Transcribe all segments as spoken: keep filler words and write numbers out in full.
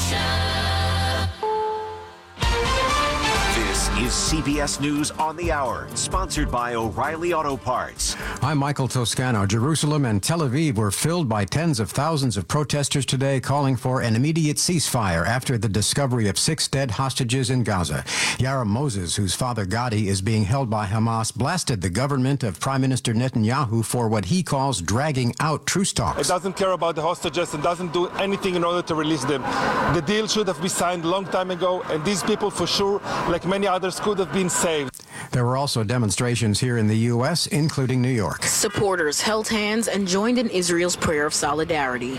This is C B S News on the Hour, sponsored by O'Reilly Auto Parts. I'm Michael Toscano. Jerusalem and Tel Aviv were filled by tens of thousands of protesters today calling for an immediate ceasefire after the discovery of six dead hostages in Gaza. Yara Moses, whose father Gadi is being held by Hamas, blasted the government of Prime Minister Netanyahu for what he calls dragging out truce talks. It doesn't care about the hostages and doesn't do anything in order to release them. The deal should have been signed a long time ago, and these people for sure, like many others, could have been saved. There were also demonstrations here in the U S, including New York. Supporters held hands and joined in Israel's prayer of solidarity.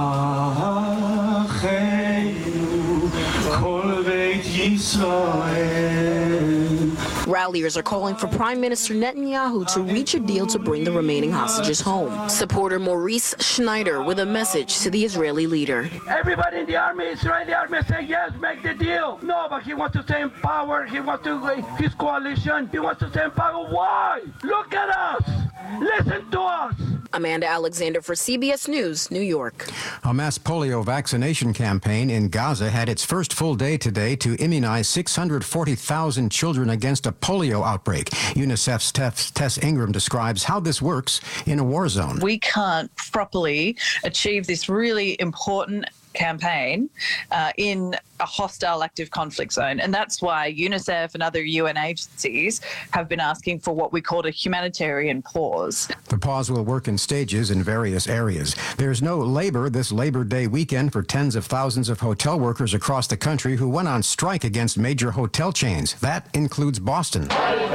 Ralliers are calling for Prime Minister Netanyahu to reach a deal to bring the remaining hostages home. Supporter Maurice Schneider with a message to the Israeli leader. Everybody in the army, Israeli army, say yes, make the deal. No, but he wants to stay in power. He wants to, his coalition, he wants to stay in power. Why? Look at us. Listen to us. Amanda Alexander for C B S News, New York. A mass polio vaccination campaign in Gaza had its first full day today to immunize six hundred forty thousand children against a polio outbreak. UNICEF's Tess, Tess Ingram describes how this works in a war zone. We can't properly achieve this really important campaign uh, in a hostile active conflict zone. And that's why UNICEF and other U N agencies have been asking for what we call a humanitarian pause. The pause will work in stages in various areas. There's no labor this Labor Day weekend for tens of thousands of hotel workers across the country who went on strike against major hotel chains. That includes Boston.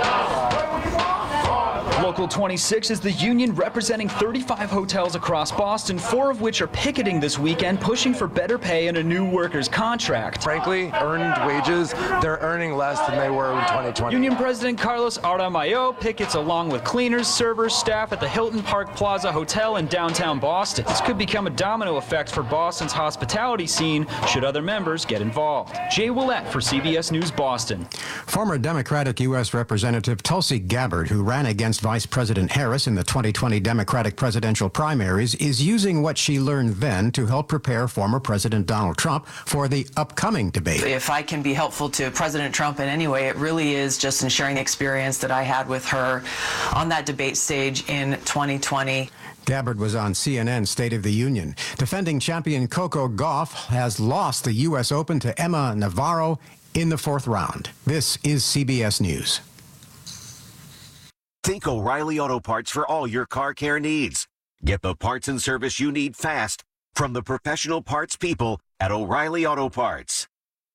Local twenty-six is the union representing thirty-five hotels across Boston, four of which are picketing this weekend, pushing for better pay and a new workers' contract. Frankly, earned wages, they're earning less than they were in twenty twenty. Union President Carlos Aramayo pickets along with cleaners, servers, staff at the Hilton Park Plaza Hotel in downtown Boston. This could become a domino effect for Boston's hospitality scene should other members get involved. Jay Willett for C B S News Boston. Former Democratic U S Representative Tulsi Gabbard, who ran against Vice President Harris in the twenty twenty Democratic presidential primaries, is using what she learned then to help prepare former President Donald Trump for the upcoming debate. If I can be helpful to President Trump in any way, it really is just in sharing the experience that I had with her on that debate stage in twenty twenty. Gabbard was on C N N's State of the Union. Defending champion Coco Gauff has lost the U S Open to Emma Navarro in the fourth round. This is C B S News. Think O'Reilly Auto Parts for all your car care needs. Get the parts and service you need fast from the professional parts people at O'Reilly Auto Parts.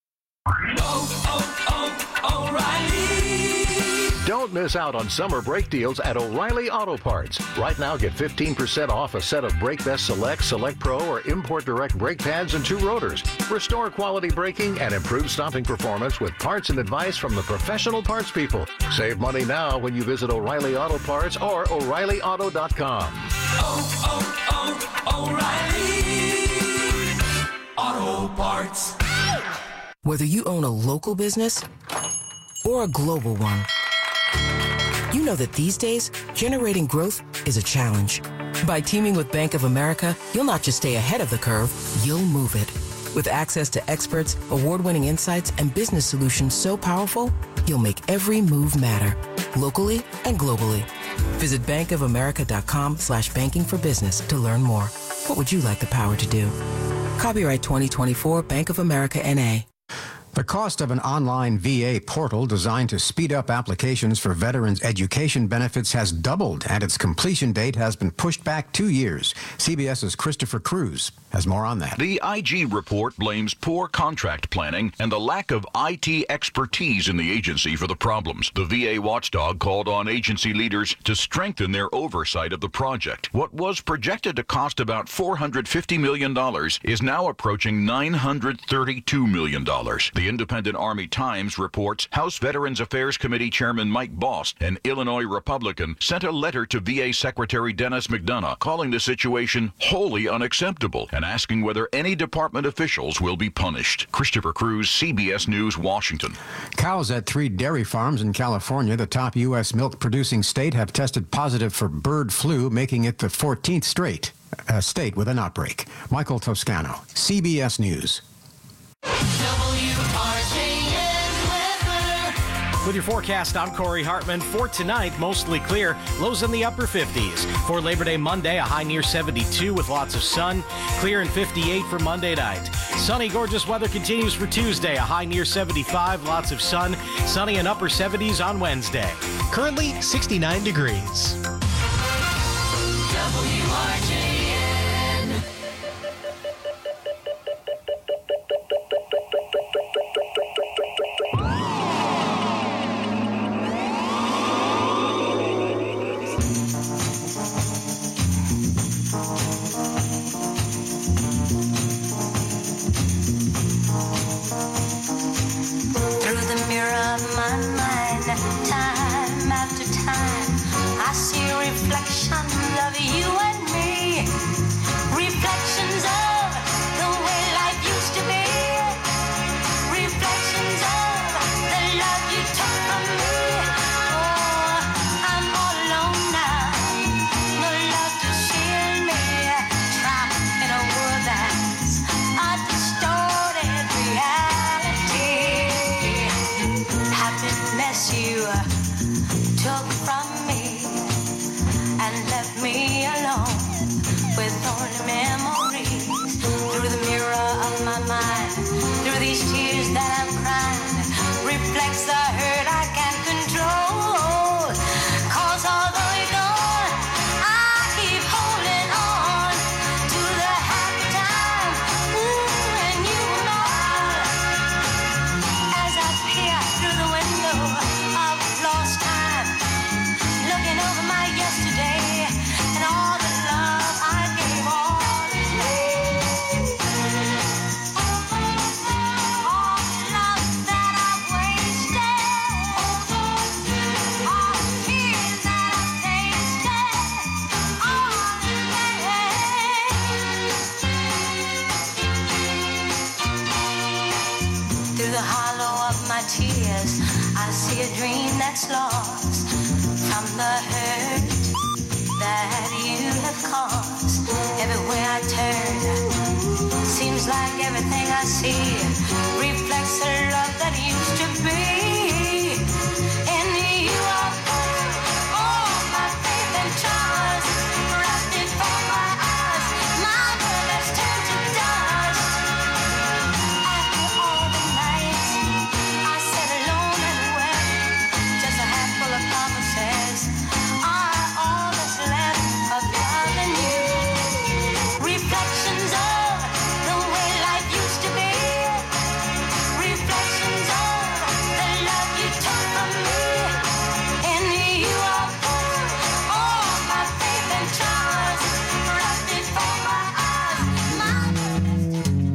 Oh, oh, O'Reilly! Don't miss out on summer brake deals at O'Reilly Auto Parts. Right now, get fifteen percent off a set of BrakeBest Select, Select Pro, or Import Direct brake pads and two rotors. Restore quality braking and improve stopping performance with parts and advice from the professional parts people. Save money now when you visit O'Reilly Auto Parts or O'Reilly Auto dot com. Oh, oh, oh, O'Reilly Auto Parts. Whether you own a local business or a global one, you know that these days, generating growth is a challenge. By teaming with Bank of America, you'll not just stay ahead of the curve, you'll move it. With access to experts, award-winning insights, and business solutions so powerful, you'll make every move matter, locally and globally. Visit bankofamerica.com slash banking for business to learn more. What would you like the power to do? Copyright twenty twenty-four, Bank of America, N A The cost of an online V A portal designed to speed up applications for veterans' education benefits has doubled, and its completion date has been pushed back two years. CBS's Christopher Cruz has more on that. The I G report blames poor contract planning and the lack of I T expertise in the agency for the problems. The V A watchdog called on agency leaders to strengthen their oversight of the project. What was projected to cost about four hundred fifty million dollars is now approaching nine hundred thirty-two million dollars. The Independent Army Times reports House Veterans Affairs Committee Chairman Mike Bost, an Illinois Republican, sent a letter to V A Secretary Dennis McDonough calling the situation wholly unacceptable and asking whether any department officials will be punished. Christopher Cruz, C B S News, Washington. Cows at three dairy farms in California, the top U S milk-producing state, have tested positive for bird flu, making it the fourteenth straight uh, state with an outbreak. Michael Toscano, C B S News. W R J N weather. With your forecast, I'm Corey Hartman. For tonight, mostly clear, lows in the upper fifties. For Labor Day Monday, a high near seventy-two with lots of sun. Clear and fifty-eight for Monday night. Sunny, gorgeous weather continues for Tuesday, a high near seventy-five, lots of sun. Sunny and upper seventies on Wednesday. Currently sixty-nine degrees. W R J N. Through the mirror of my mind, time after time, I see reflections of you and me. Reflections of the way life used to be. Reflections of the love you took from me. Oh, I'm all alone now. No love to shield me. Trapped in a world that's a distorted reality. Happiness you took from me and left me alone with only memories. Through the mirror of my mind, through these tears that I'm crying, reflects the hurt I can't control. Cause although you're gone, I keep holding on to the happy time. Ooh, and you and all. As I peer through the window of lost time, looking over my yesterday and all the love I gave all the day. All the love that I've wasted, all the tears that I've tasted, all the day. Through the hollow of my tears, I see a dream that's lost from the hurt that you have caused. Everywhere I turn, seems like everything I see reflects the love that used to be. In you I put all my faith and trust, wrapped it for my eyes. My world has turned to dust. After all the nights I sat alone and wept, just a handful of promises are all that's left of loving you. Reflections of the way life used to be. Reflections of the love you took from me. In you I put all my faith and trust, wrapped it for my eyes. My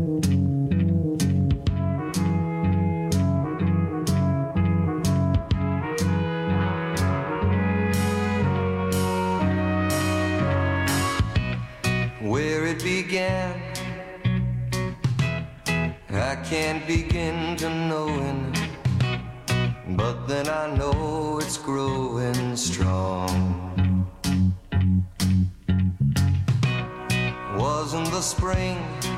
Where it began, I can't begin to knowing, but then I know it's growing strong. Wasn't the spring,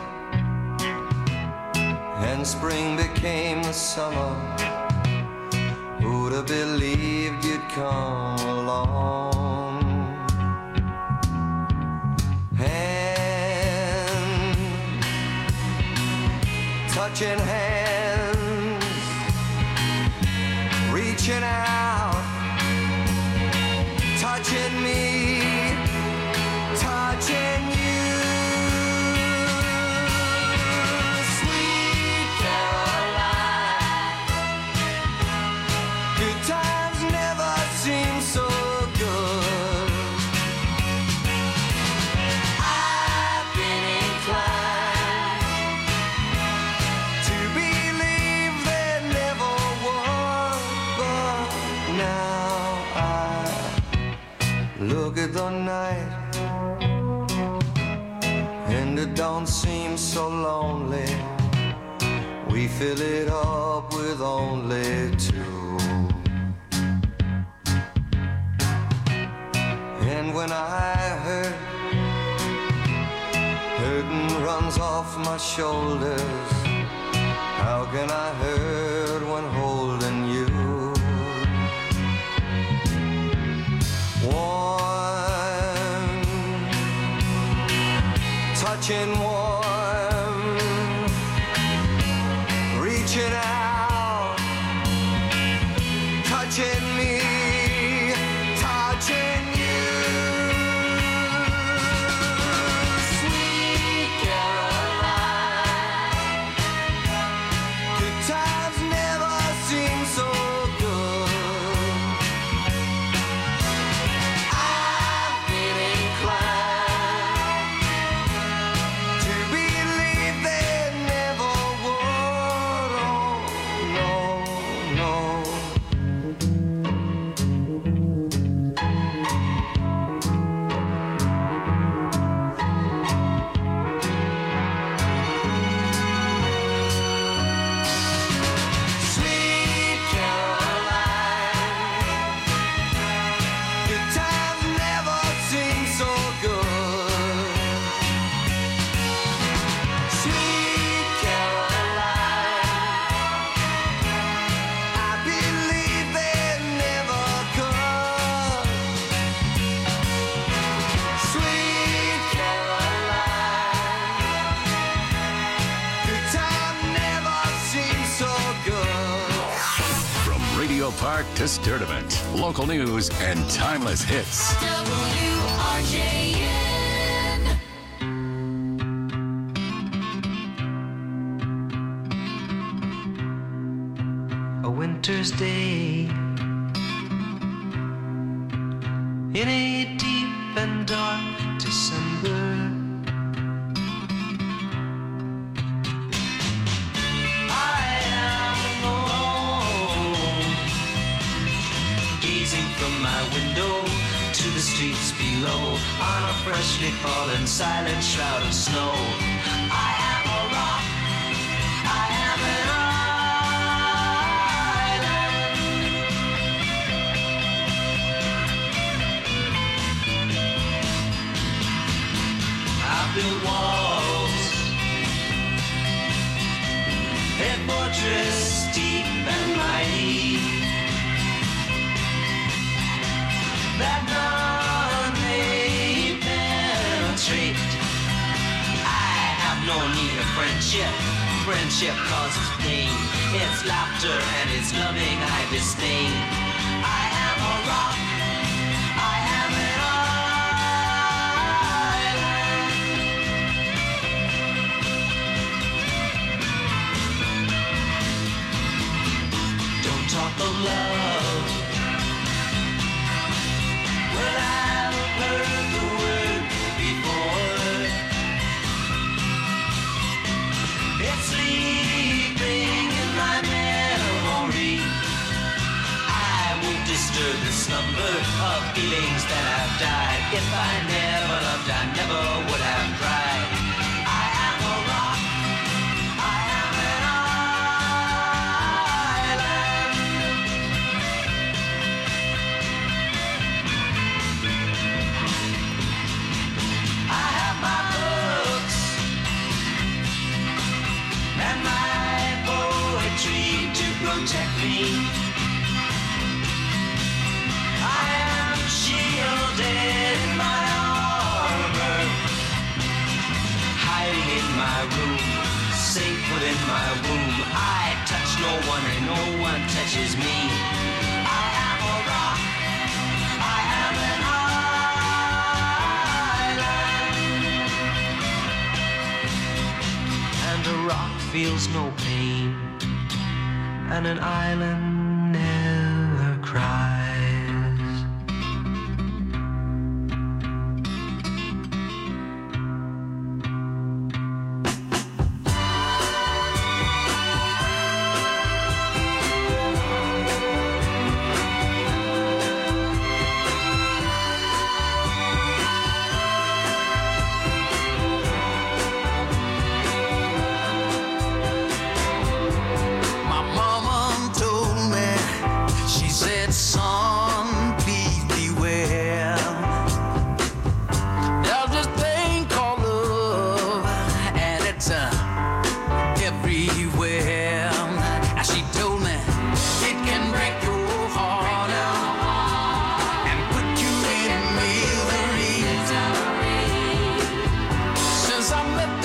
and spring became the summer. Who'd have believed you'd come along? Hand, touching hands, reaching out, touching me, touching you. Sweet Caroline, good times never seem so good. I've been inclined to believe there never was, but now I look at the night and it don't seem so lonely. We fill it up with only two. And when I hurt, hurting runs off my shoulders, How can I hurt when holding you? Warm, touching warm, reaching out, touching me, touching you. Sweet Caroline, good times never seem so good. I've been inclined to believe they never would. Oh, no, no. Sweet Caroline, good times never seem so good. Sweet Caroline, I believe they never could. Sweet Caroline, good times never seem so good. From Radio Park to Sturdivant, local news and timeless hits. W R J N. A winter's day in a deep and dark December. I am alone, gazing from my window to the streets below on a freshly fallen silent shroud of snow. I am a rock, I am an I built walls, a fortress deep and mighty, that none may penetrate. I have no need of friendship. Friendship causes pain. It's laughter and it's loving I disdain. I am a rock. I am an island. Don't talk of love. Well, I've heard the word before. It's sleeping in my memory. I won't disturb the slumber of feelings that have died. If I never loved, I never would have tried. I am a rock. I am an island. I have my books and my poetry to protect me. I am shielded in my armor, hiding in my room, safe within my womb. I touch no one and no one touches me. I am a rock. I am an island. And a rock feels no pain, and an island never cries. My mama told me, she said, son,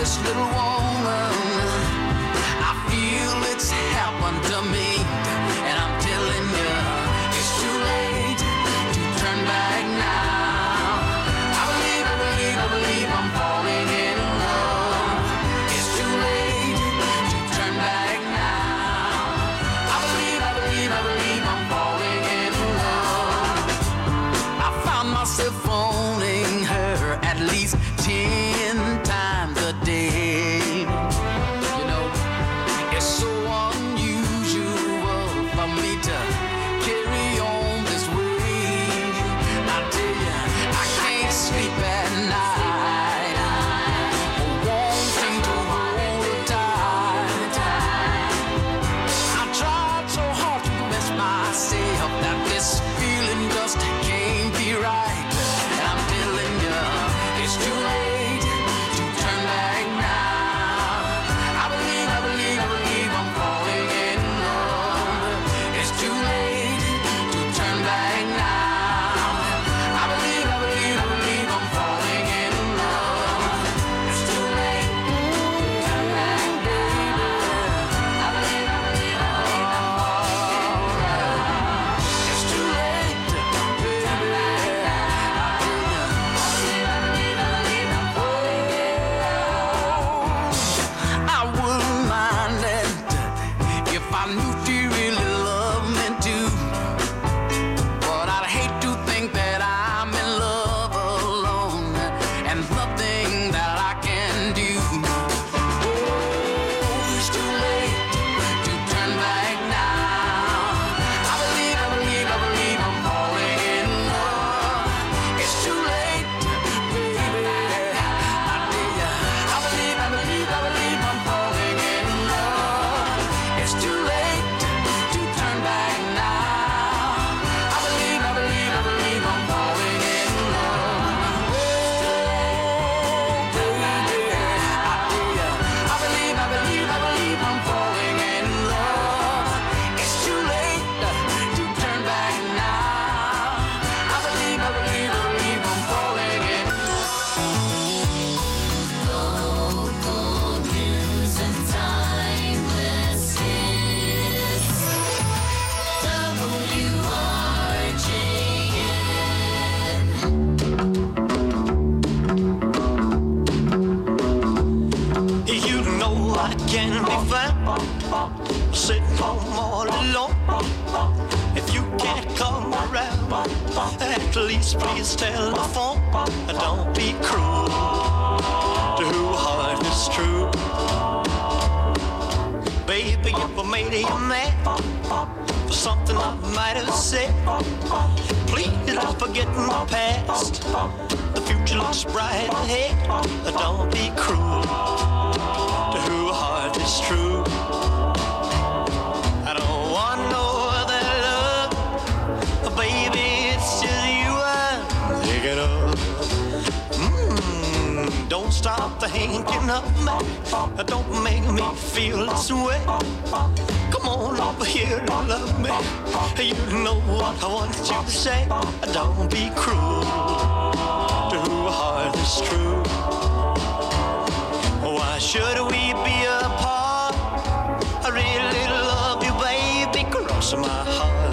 this little woman. I feel it's happened to me, and I'm telling you, it's too late to turn back now. I believe, I believe, I believe I'm falling in love. It's too late to turn back now. I believe, I believe, I believe I'm falling in love. I found myself phoning her at least ten times a day. You know, it's so unusual for me to carry on this way. I tell you, I can't sleep at night, wanting to hold her tight. I tried so hard to convince myself that this feeling just can't be right. And I'm telling you, it's too late to turn back now. I believe, I believe, I believe I'm falling in love. It's too late to turn back now. I believe, I believe, I believe I'm falling in love. It's too late to turn back, baby. I believe, I believe, I believe I'm falling in love. It's too late, baby. I wouldn't mind it if I knew she really loved me too. But I'd hate to think that I'm in love alone and nothing that I can do. Oh, it's too late to turn back now. I believe, I believe, I believe I'm falling in love. It's too late, baby. I tell ya, I believe, I believe, I believe I'm falling in love. It's too late to turn back now. I believe, I believe, I believe I'm falling in love. Oh, baby, I tell ya, I believe, I believe, I believe I'm falling in love. It's too late to turn back now. I believe, I believe, I believe I'm falling in Local news and timeless hits. W R J You know I can be found sitting home all alone. If you can't come around, at least please telephone. Don't be cruel to who heart is true. Baby, if I made you mad for something I might have said, please don't forget my past. The future looks bright ahead. Don't be cruel to who heart is true. I don't want no other love, baby, it's just you I'm thinking of. Mm, don't stop thinking of me, don't make me feel this way. Come on over here and love me. You know what I want you to say. Don't be cruel to who heart is true. Why should we be apart? I really love you, baby, cross my heart.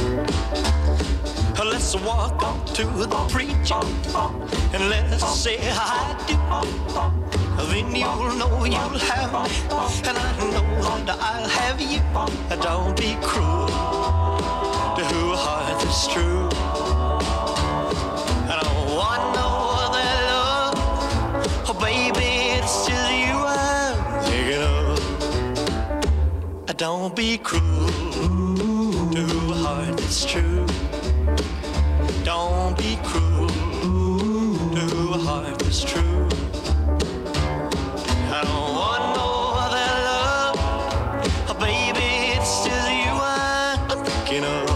Let's walk up to the preacher and let's say I do. Then you'll know you'll have me, and I know that I'll have you. Don't be cruel to who heart is true. I don't want no other love, oh baby, it's just you I'm thinking of. Don't be cruel to who heart is true. Don't be cruel to who heart is true. I don't want no other love, oh baby, it's just you I'm thinking of.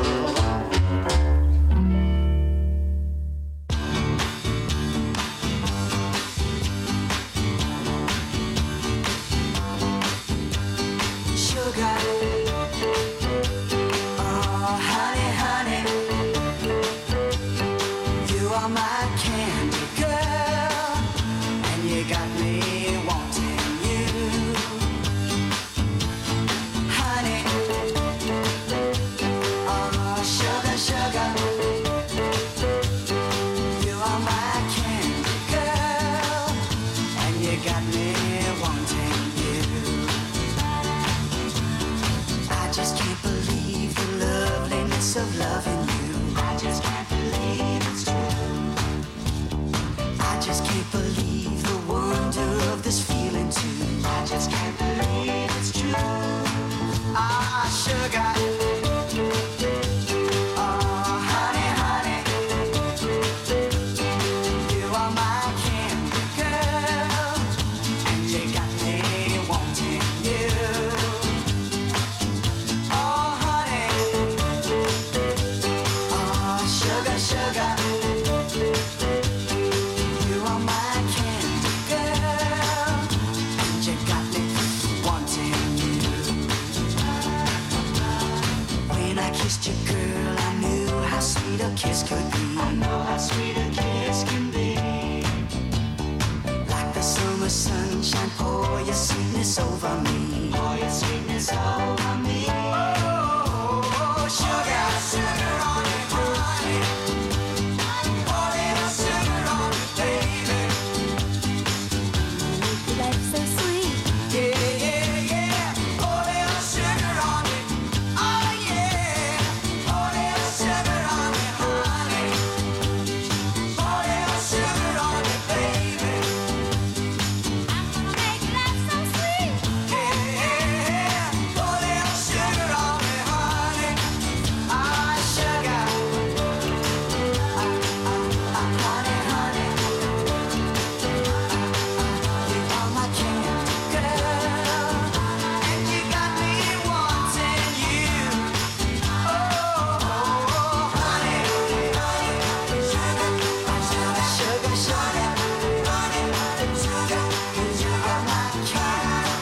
Sugar, oh honey, honey. just can't believe the wonder of this feeling too. I just can't believe it's true. Ah, sugar. Oh, honey, honey. You are my candy girl, and you got me wanting you. Oh, honey. Oh, sugar, sugar. You are my candy girl, and you got me wanting you. When I kissed you, girl, I knew how sweet a kiss could be. I know how sweet a kiss can be. Like the summer sunshine, pour your sweetness over me. Pour your sweetness over me. Oh, sugar, sugar on it, honey. Pour little sugar on it, baby. Life's so sweet. Yeah, yeah, yeah. Pour little sugar on it. Oh, yeah. Pour little sugar on it, honey. Pour little sugar on it, baby. I'm gonna make life so sweet. Yeah, yeah, yeah. Pour little sugar on it, honey. Ah, sugar. Ah, ah, ah, honey, honey. You are my candy girl, and you got me wanting you. Oh, honey, honey, sugar, sugar, sugar, sugar, honey, sugar, you are my candy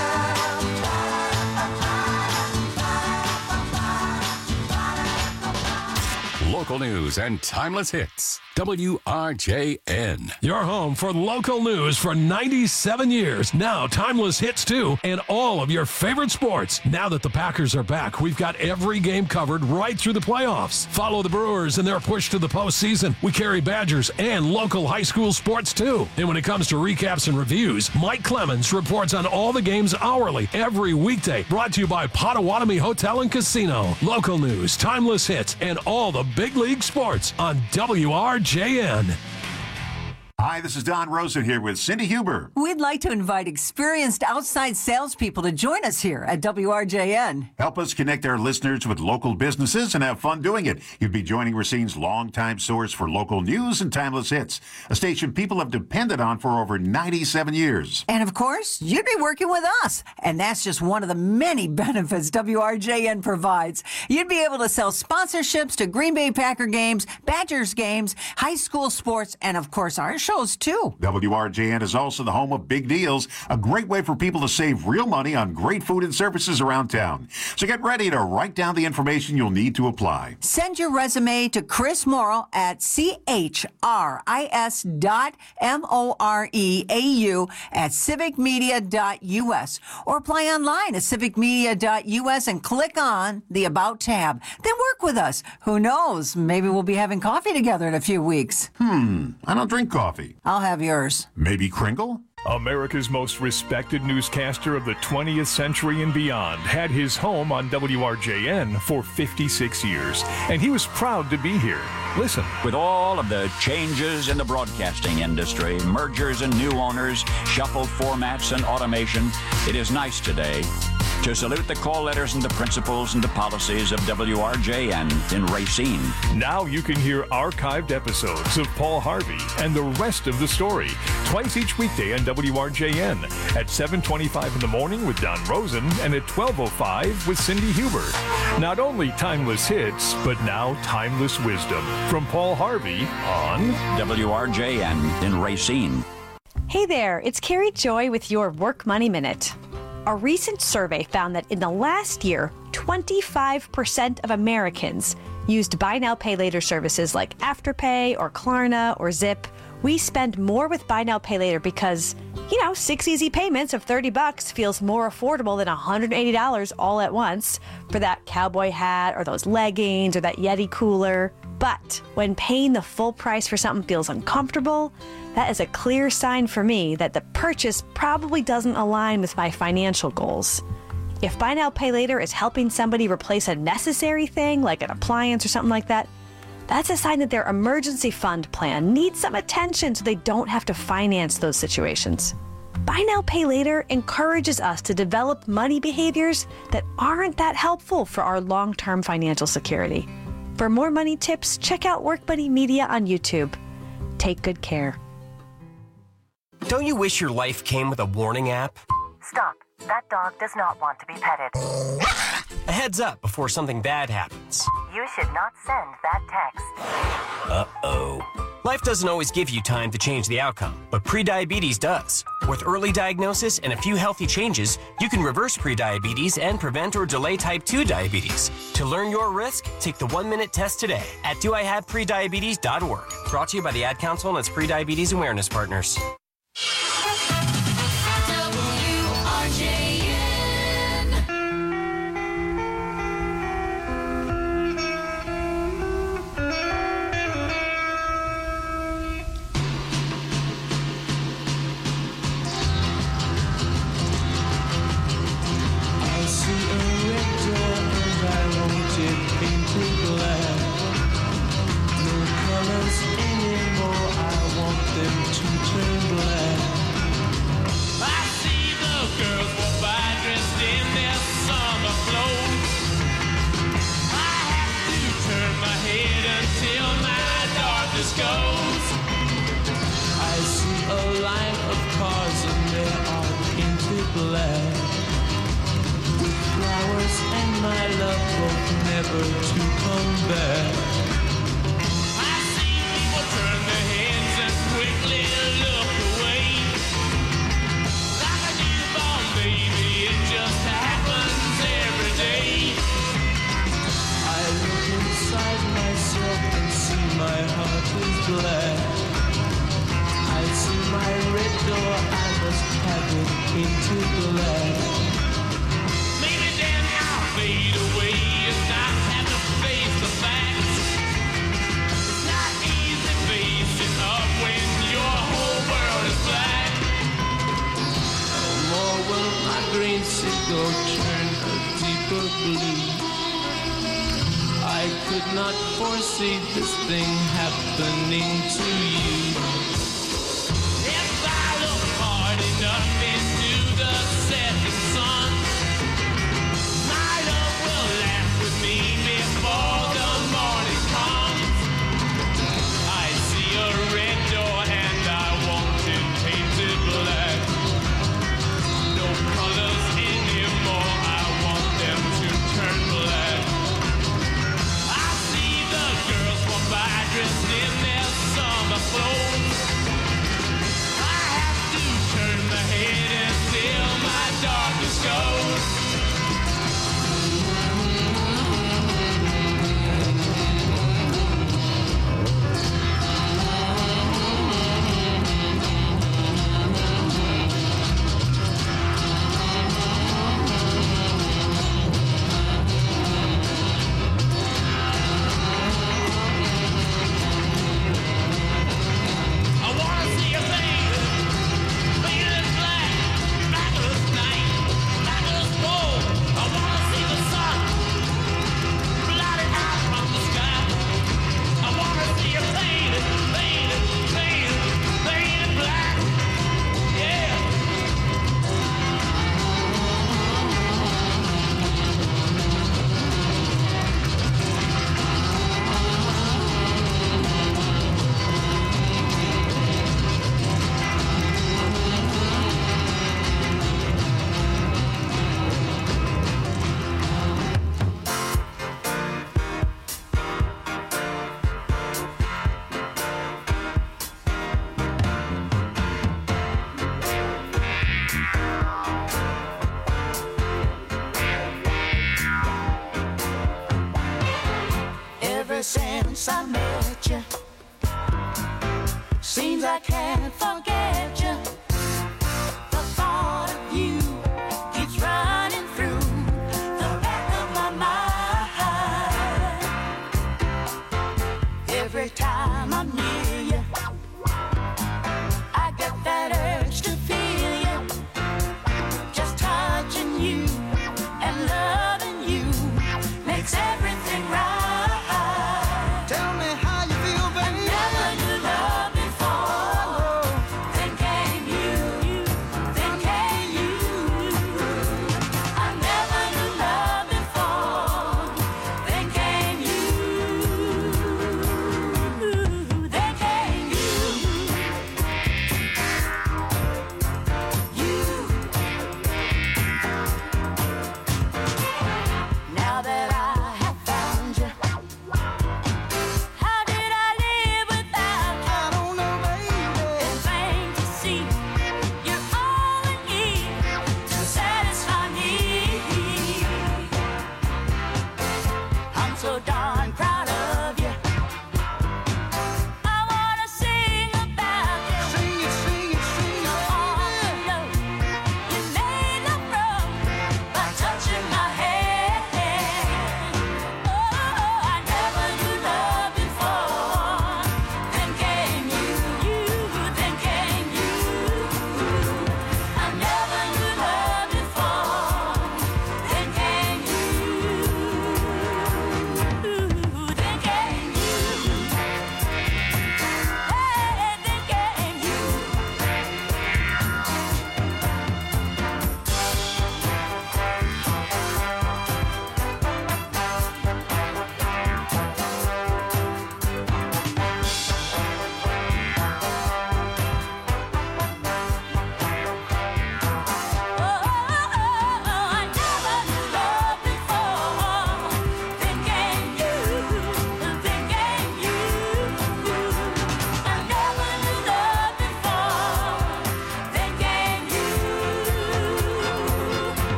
Local news and timeless hits. W R J N. Your home for local news for ninety-seven years. Now timeless hits too, and all of your favorite sports. Now that the Packers are back, we've got every game covered right through the playoffs. Follow the Brewers in their push to the postseason. We carry Badgers and local high school sports too. And when it comes to recaps and reviews, Mike Clemens reports on all the games hourly every weekday. Brought to you by Potawatomi Hotel and Casino. Local news, timeless hits, and all the big league sports on W R J N. Hi, this is Don Rosen here with Cindy Huber. We'd like to invite experienced outside salespeople to join us here at W R J N. Help us connect our listeners with local businesses and have fun doing it. You'd be joining Racine's longtime source for local news and timeless hits, a station people have depended on for over ninety-seven years. And of course, you'd be working with us. And that's just one of the many benefits W R J N provides. You'd be able to sell sponsorships to Green Bay Packer games, Badgers games, high school sports, and of course our shows too. W R J N is also the home of Big Deals, a great way for people to save real money on great food and services around town. So get ready to write down the information you'll need to apply. Send your resume to Chris Morrow at C H R I S dot M O R E A U at civic media dot U S or apply online at civic media dot U S and click on the About tab. Then work with us. Who knows? Maybe we'll be having coffee together in a few weeks. Hmm, I don't drink coffee. I'll have yours. Maybe Kringle? America's most respected newscaster of the twentieth century and beyond had his home on W R J N for fifty-six years, and he was proud to be here. Listen. With all of the changes in the broadcasting industry, mergers and new owners, shuffled formats and automation, it is nice today to salute the call letters and the principles and the policies of W R J N in Racine. Now you can hear archived episodes of Paul Harvey and the rest of the story twice each weekday on W R J N at seven twenty-five in the morning with Don Rosen and at twelve oh five with Cindy Huber. Not only timeless hits, but now timeless wisdom from Paul Harvey on W R J N in Racine. Hey there, it's Carrie Joy with your Work Money Minute. A recent survey found that in the last year, twenty-five percent of Americans used buy now, pay later services like Afterpay or Klarna or Zip. We spend more with buy now, pay later because, you know, six easy payments of thirty bucks feels more affordable than one hundred eighty dollars all at once for that cowboy hat or those leggings or that Yeti cooler. But when paying the full price for something feels uncomfortable, that is a clear sign for me that the purchase probably doesn't align with my financial goals. If buy now, pay later is helping somebody replace a necessary thing like an appliance or something like that, that's a sign that their emergency fund plan needs some attention so they don't have to finance those situations. Buy now, pay later encourages us to develop money behaviors that aren't that helpful for our long-term financial security. For more money tips, check out Work Money Media on YouTube. Take good care. Don't you wish your life came with a warning app? Stop. That dog does not want to be petted. A heads up before something bad happens. You should not send that text. Uh-oh. Life doesn't always give you time to change the outcome, but prediabetes does. With early diagnosis and a few healthy changes, you can reverse prediabetes and prevent or delay type two diabetes. To learn your risk, take the one-minute test today at do I have prediabetes dot org. Brought to you by the Ad Council and its prediabetes awareness partners. Since I met you, seems I can't forget you. The thought of you keeps running through the back of my mind. Every time I'm near you, I get that urge to feel you. Just touching you and loving you makes everything right. Tell me how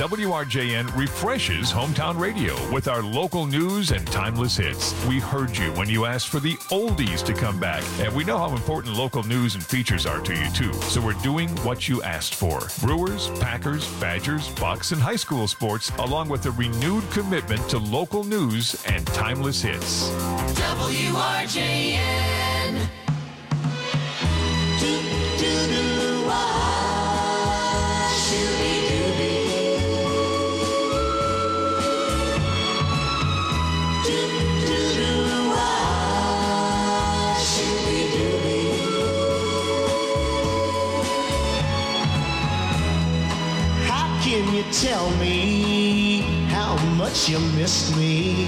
W R J N refreshes hometown radio with our local news and timeless hits. We heard you when you asked for the oldies to come back, and we know how important local news and features are to you too. So we're doing what you asked for. Brewers, Packers, Badgers, Bucks, and high school sports, along with a renewed commitment to local news and timeless hits. W R J N. Do, do, do, wah, shooby-dooby. Do, do, do, wah, shooby-dooby. How can you tell me how much you miss me?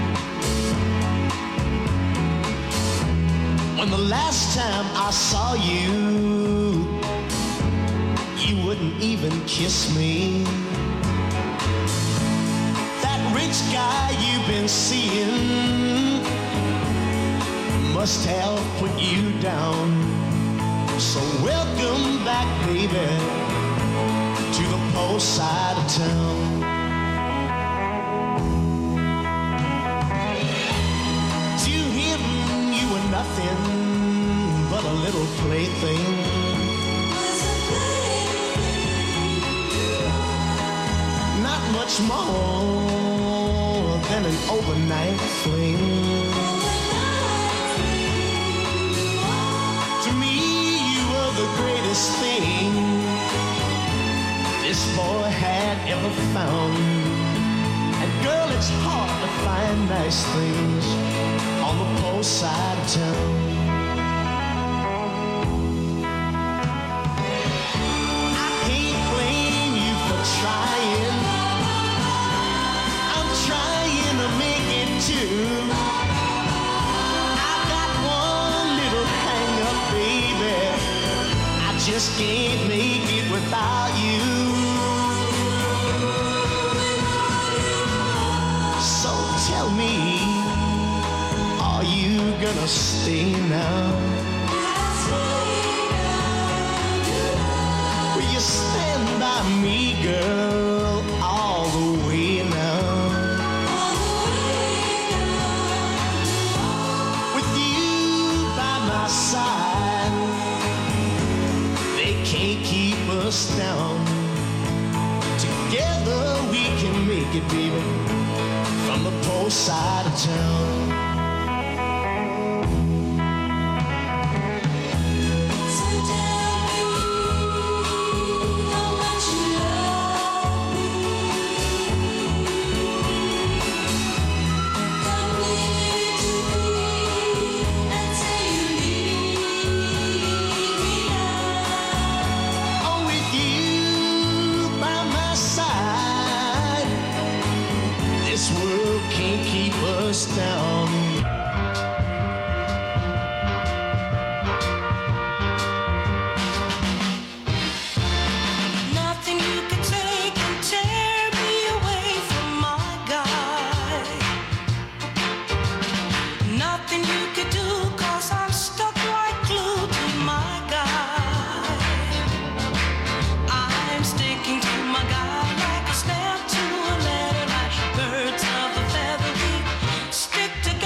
When the last time I saw you, you wouldn't even kiss me. That rich guy you've been seeing must have put you down. So welcome back, baby, to the post side of town. To him you were nothing but a little plaything. Not much more than an overnight fling. To me you were the greatest thing this boy had ever found. And girl, it's hard to find nice things on the post side of town. I can't blame you for trying. I'm trying to make it too. I got one little hang up, baby. I just can't make it without you. So tell me, are you gonna stay now? Will you stand by me, girl, all the way now? With you by my side, they can't keep us down. Together we can make it, baby, from the post side of town. Oh, with you by my side, this world can't keep us down. Nothing you can take can tear me away from my guy. Nothing you could do, cause I'm stuck like glue to my guy. I'm sticking to my guy like a snap to a letter, like birds of a feather. We stick together.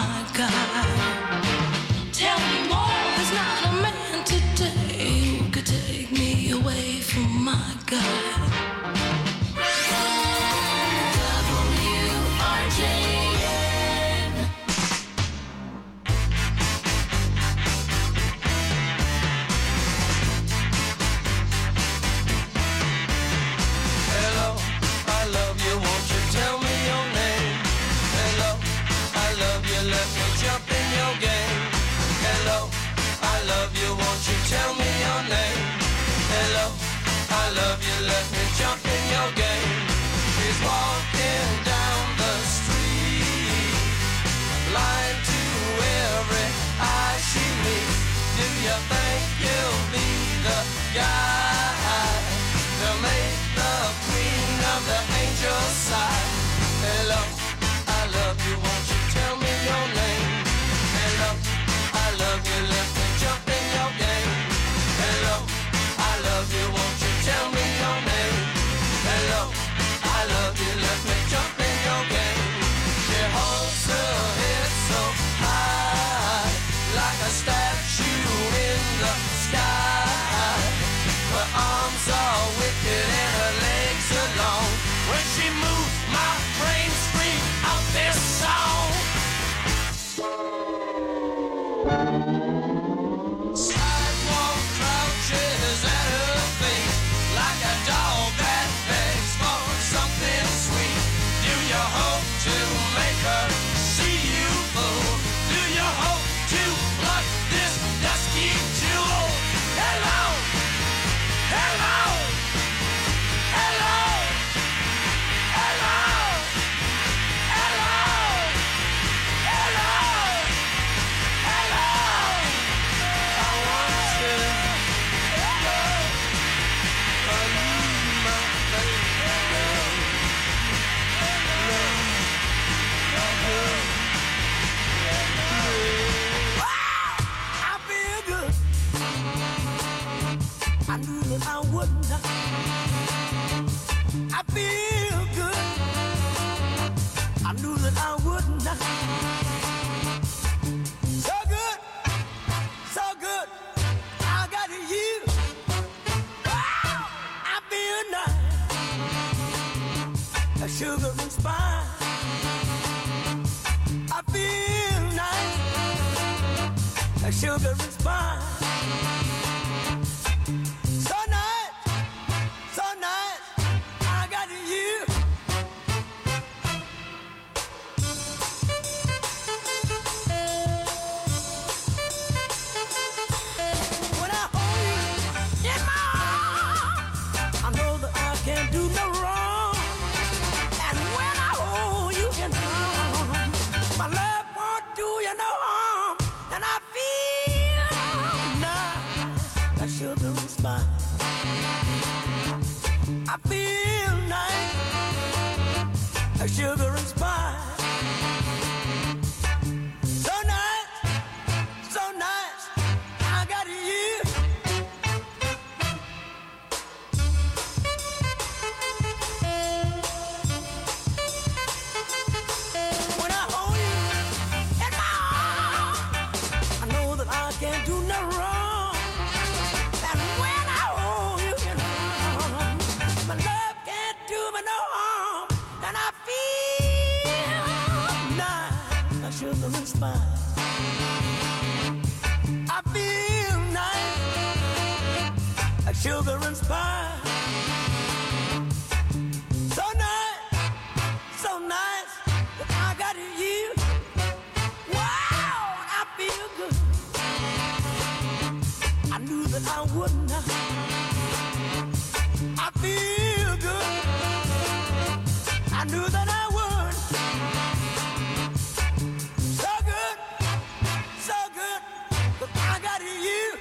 my God. Tell me more. There's not a man today who could take me away from my God. W R J N. Hello, I love you, won't you tell me your name? Hello, I love you, let me jump in your game. Hello, I love you, won't you tell me your name? Hello, I love you, let me jump in your game. She's walking down the street, blind to every eye she meets. Do you think you'll be the guy to make the queen of the angels sigh? Hello, I love you, won't you tell me your name? Hello, I love you, let me jump in your game. Hello, I love you, won't you tell me your name? Hello, I love you, let me jump in your game. She holds her head so high, like a statue in the sky. Her arms are wicked and her legs are long. When she moves, my brain screams out this song. Sidewalk crouches at her feet, like a dog that begs for something sweet. Do you hope to make her see you, fool? Do you hope to pluck this dusky jewel? Hello, hello, hello, hello, hello, hello, hello. I want you, hello, I need my baby, hello, hello, hello. I feel good. I knew that I would not. I feel good. I knew that I would not. So good, so good. I got you. Wow, I feel nice. A sugar and spice. I feel nice. A sugar and spice. So nice, so nice, I got you. When I hold you in my arms, I know that I can't do no wrong. And when I hold you in my arms, my love won't do you no harm. And I feel nice, like sugar and spice. I feel nice, like sugar and spice. So nice, so nice, I got you. When I hold you in my arms, I know that I can't do no wrong. And when I hold you in my arms, my love can't do me no harm. And I feel nice, like sugar and spice. I feel nice, like sugar and spice. So nice, so nice, that I got you. Wow, I feel good. I knew that I would not. I feel good. I knew that I would. So good, so good, that I got you.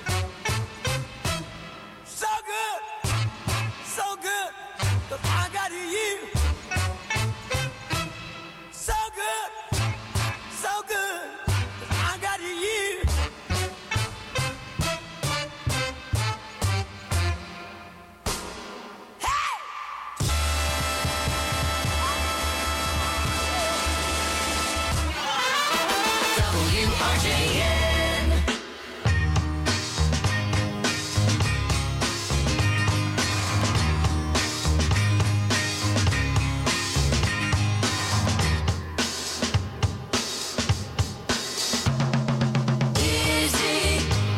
So good, so good, that I got you. So good, so good, that I got you. R J N. Dizzy,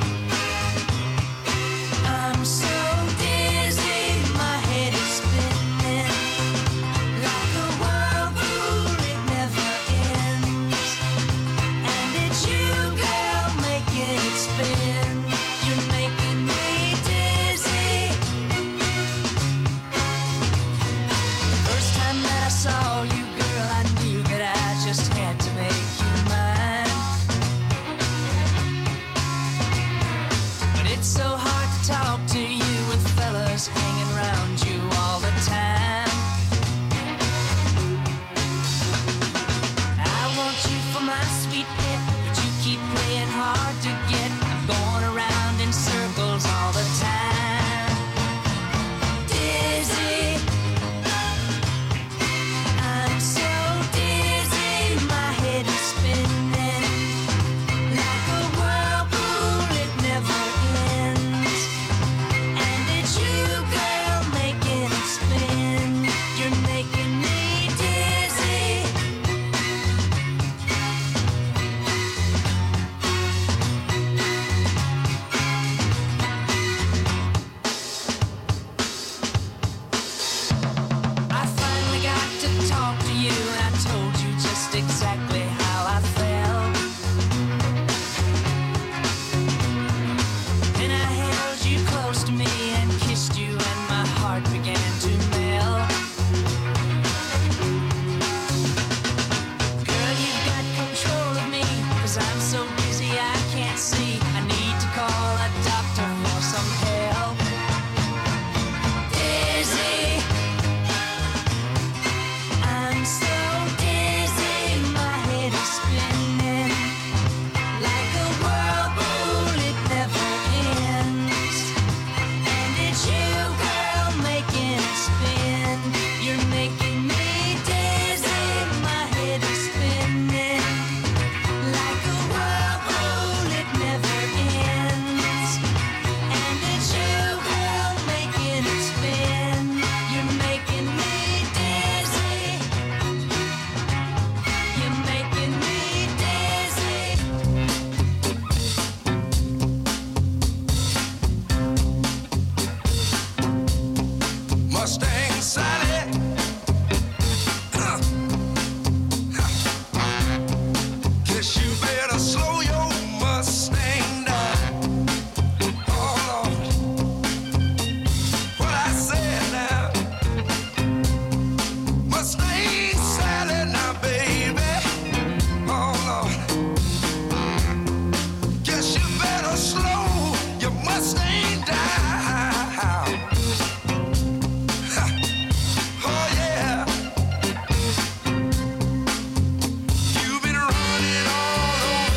I'm so dizzy, my head is spinning like a whirlpool, it never ends. And it's you, girl, making it spin. You're making me dizzy. First time that I saw you, girl, I knew that I just had to make you mine. But it's so hard to talk to you with fellas hanging around you all the time. I want you for my sweet pet, but you keep playing hard to get. I'm going around in circles all the time. Dizzy, I'm so dizzy, my head is spinning like a whirlpool, it never ends. And it's you, girl, making it spin. You're making me dizzy. I finally got to talk to you, and I told you just exactly how I felt. Then I held you close to me and kissed you, and my heart began to melt. Girl, you've got control of me, 'cause I'm so busy I can't see. I need to call a doctor for some help. Dizzy, I'm so dizzy, my head is spinning like a whirlpool, it never ends. And it's you, girl, making it spin. You're making me dizzy, my head is spinning like a whirlpool, it never ends. And it's you, girl, making it spin. You're making me dizzy. You're making me dizzy. Mustang Sally. Guess you better slow your Mustang down. Oh Lord, what I said now. Mustang Sally now, baby. Oh Lord, guess you better slow your Mustang down. Oh yeah. You've been running all over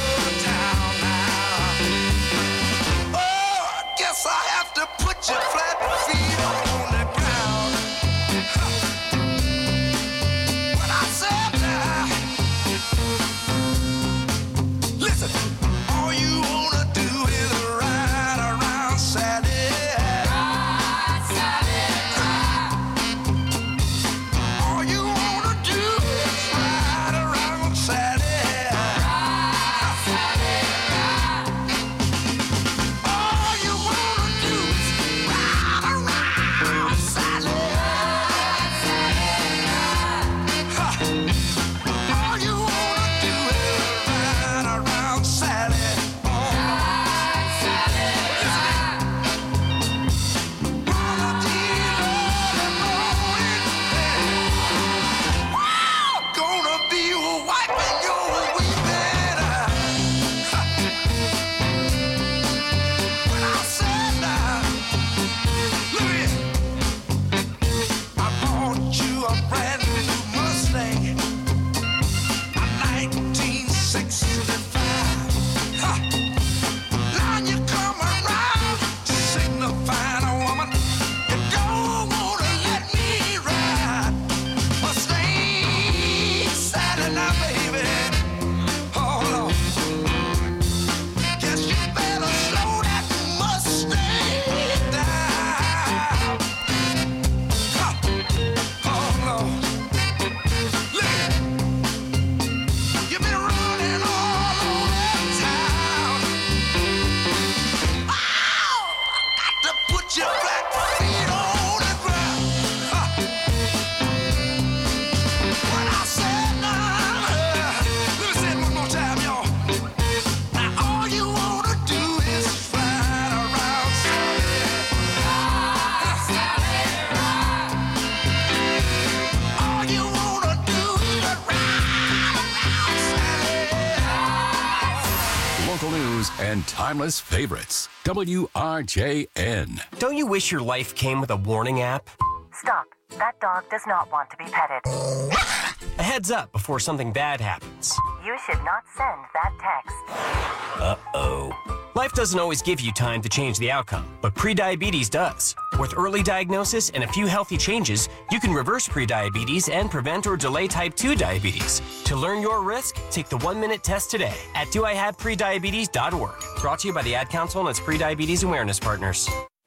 Local news and timeless favorites. W R J N. Don't you wish your life came with a warning app? Stop. That dog does not want to be petted. A heads up before something bad happens. You should not send that text. Uh-oh. Life doesn't always give you time to change the outcome, but prediabetes does. With early diagnosis and a few healthy changes, you can reverse prediabetes and prevent or delay type two diabetes. To learn your risk, take the one-minute test today at do I have prediabetes dot org. Brought to you by the Ad Council and its prediabetes awareness partners.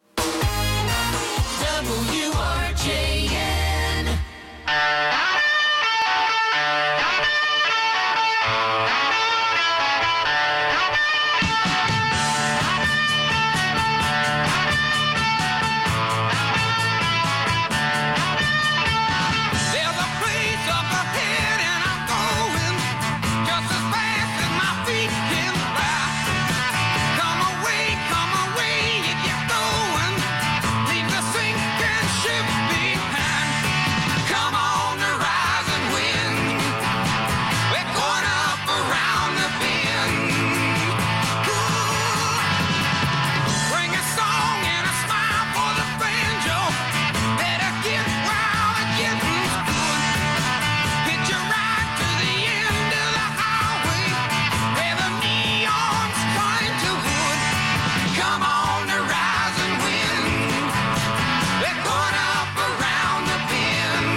W R J N. There's a place up ahead and I'm going just as fast as my feet can fly. Come away, come away if you're going. Leave the sinking ship behind. Come on the rising wind. We're going up around the bend. Ooh. Bring a song and a smile for the banjo. Better get wild and get loose. Hitch a ride to the end of the highway where the neon's trying to hood. Come on the rising wind. We're going up around the bend.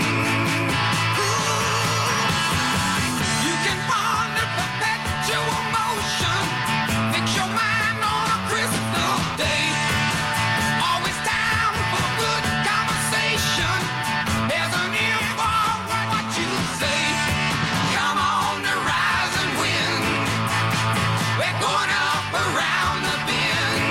Ooh. You can ponder perpetual motion. Fix your mind on a crystal day. Always time for good conversation. There's an ear for what you say. Come on the rising wind. We're going up around the bend.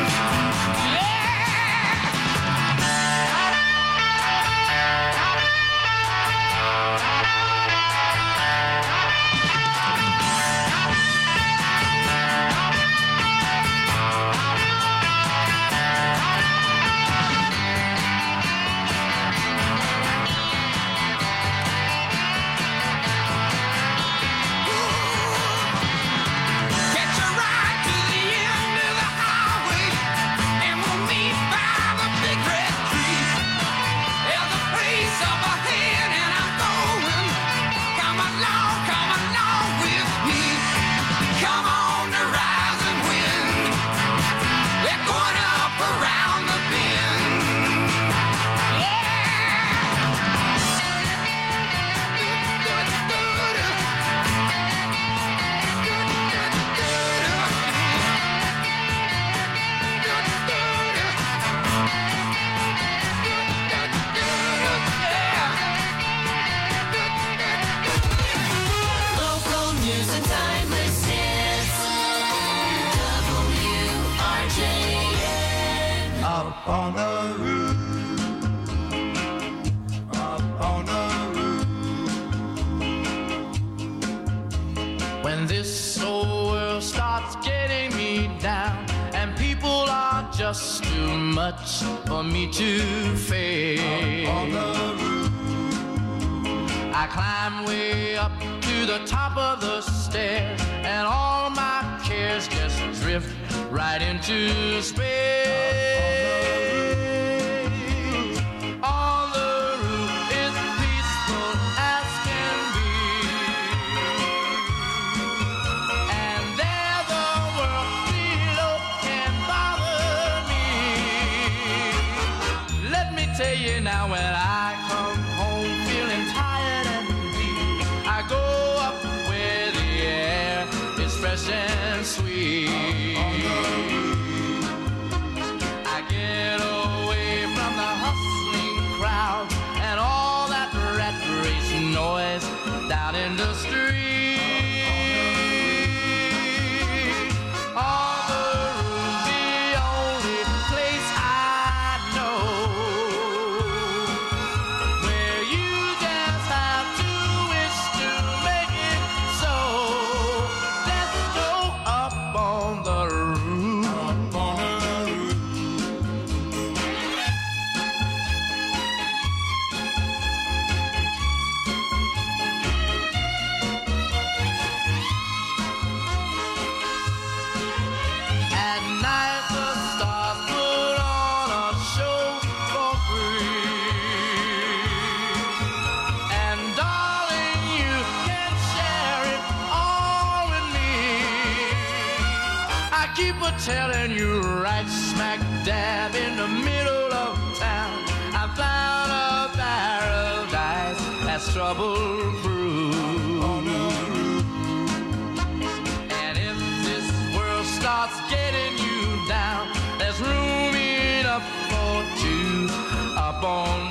Catch a ride to the end of the highway, and we'll meet by the big red tree. There's a place up ahead, and I'm going. Come along, come along with me. Come on the rising wind. We're going up around the bend. Local news and timeless hits. W R J N. Up on the roof, up on the roof. When this old world starts getting me down and people are just too much for me to face, I climb way up to the top of the stairs and all my cares just drift right into space. On the roof is peaceful as can be, and there the world below can bother me. Let me tell you now, when I come home feeling tired and weak, I go up where the air is fresh and sweet. I get away from the hustling crowd and all that rat race noise down in the street. On the roof's the only place I know where you just have to wish to make it so. Let's go up on the roof. keep a telling you right smack dab in the middle of town. I found a paradise that's trouble-proof. And if this world starts getting you down, there's room enough for two up on